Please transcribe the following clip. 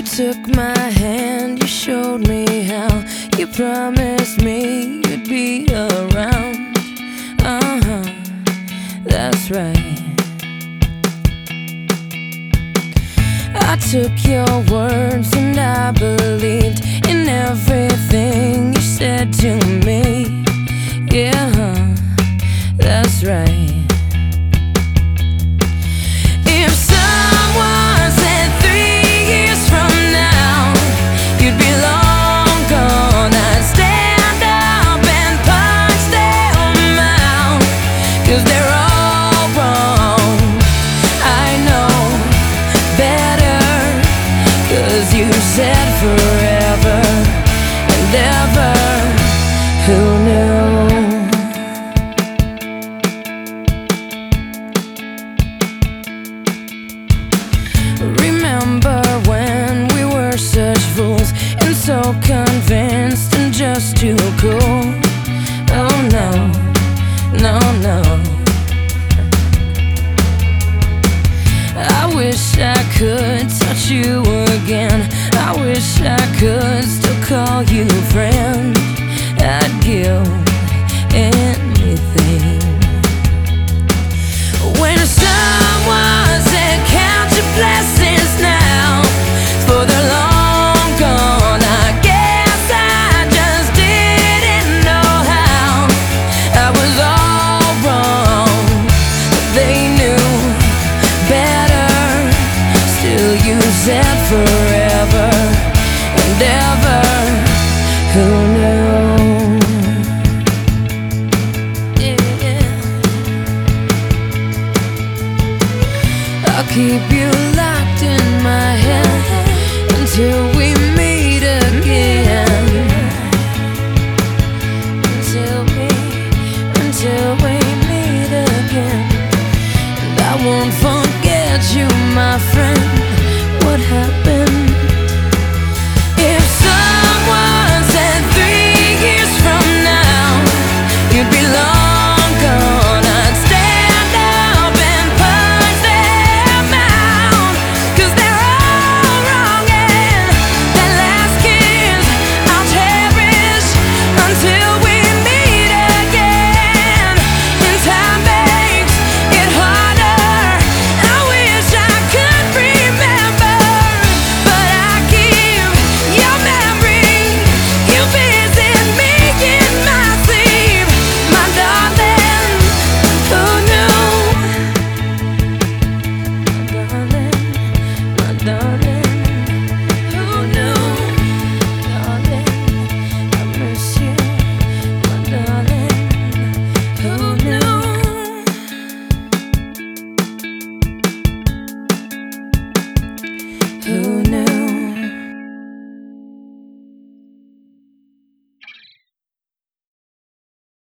took my hand, you showed me how. You promised me you'd be around. That's right. I took your words and I believed in everything you said to me. Yeah, that's right. If someone said 3 years from now you'd be long gone, I'd stand up and punch them out, 'cause they're all wrong. I know better, 'cause you said forever and ever. Who knew? Remember when we were such fools and so convinced and just too cool? Oh no, no, no. I wish I could touch you again. I wish I could still call you friend. I'd give anything. When someone said count your blessings now, for they're long gone, I guess I just didn't know how. I was all wrong, they knew better. Still you said forever and ever. Who knew? Yeah. I'll keep you